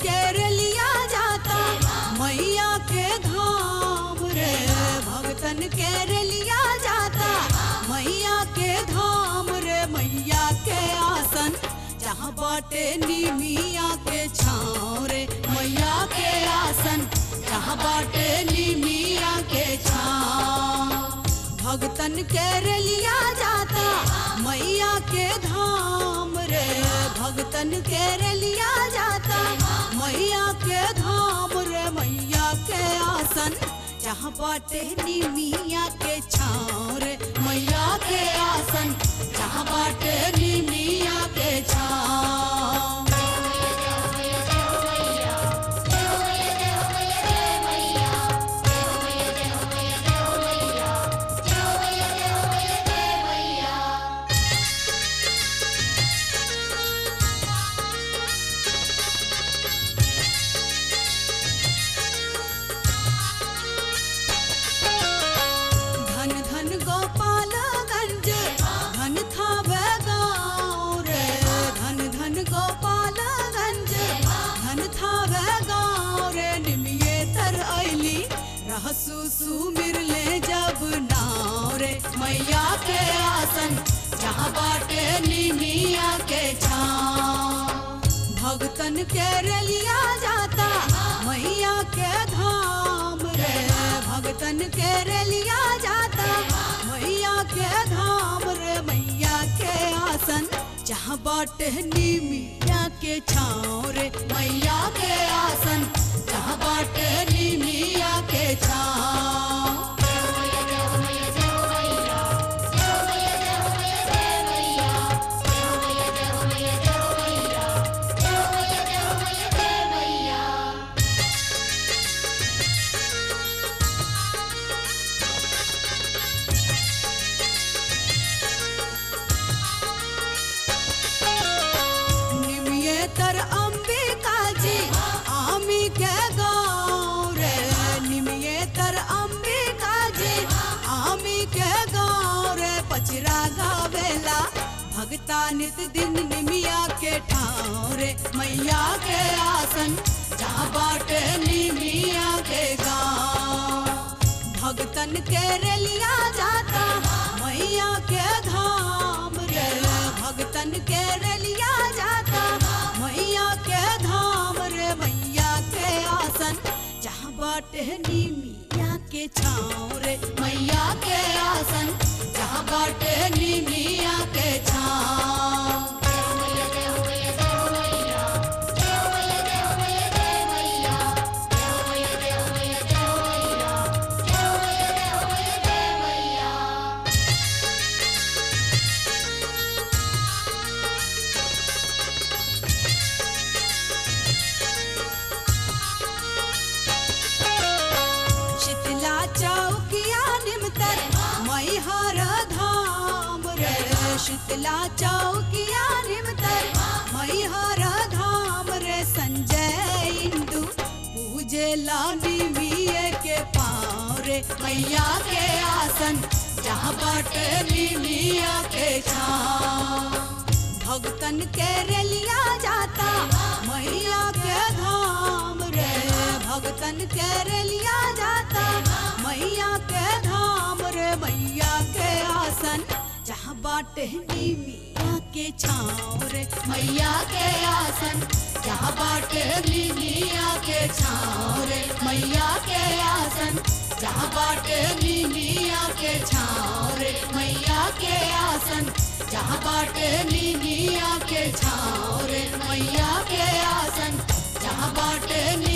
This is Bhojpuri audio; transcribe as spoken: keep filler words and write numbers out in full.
के रेलिया जाता मैया के धाम रे। भगतन के रेलिया जाता मैया के धाम रे। मैया के आसन जहाँ बाटे निमिया के छाँव रे। मैया के आसन जहाँ बाटे निमिया के छाँव। भगतन के रेलिया जाता मैया के धाम रे। भगतन के रेलिया जाता मैया के धाम रे। मैया के आसन जहाँ बाटे निमिया के छाँव रे। मैया के आसन जहाँ बाटे निमिया के छाँव। गोपालगंज धन था गाँव रे। धन धन गोपालगंज धन था गाँव रे। निमिये तर ऐली रहसु सुमिर ले जब नाव रे। मैया के आसन जहाँ बाटे निमिया के छाँव। भगतन के रेलिया जाता मैया के धाम रे। भगतन के रेलिया जाता मैया के धाम रे। मैया के आसन जहाँ बाटे निमिया के छाँव रे। मैया के आसन जहाँ बाटे निमिया के छाँव। तर अंबिका जी आमी के गाँव रे। निमिये तर अंबिका जी आमी के गाँव रे। पचरा गावेला भगता नित दिन निमिया के ठाव रे। मैया के आसन जहाँ बाटे निमिया के गाँव। भगतन के रेलिया जाता मैया के धाम रे। भगतन के रेलिया जाता मैया के धाम रे। मैया के आसन जहाँ बाटे निमिया के छाँव रे। मैया के आसन जहाँ बाटे निमिया के छाँव। चौकिया निमतर मैहर धाम रे। शीतला चौकिया निमतर मैहर धाम रे। संजय इंदु पूजे निमिये के पाँव रे। मैया के आसन जहाँ बाटे निमिया के छाँव। भगतन के रेलिया जाता मैया के धाम रे। भगतन के रेलिया जाता मैया के धाम रे। मैया के आसन जहाँ बाटे निमिया के छाँव रे। मैया के आसन जहाँ बाटे निमिया के छाँव रे। मैया के आसन जहाँ बाटे निमिया के छाँव रे। मैया के आसन जहाँ बाटे निमिया के छाँव रे। मैया के आसन जहाँ बाटे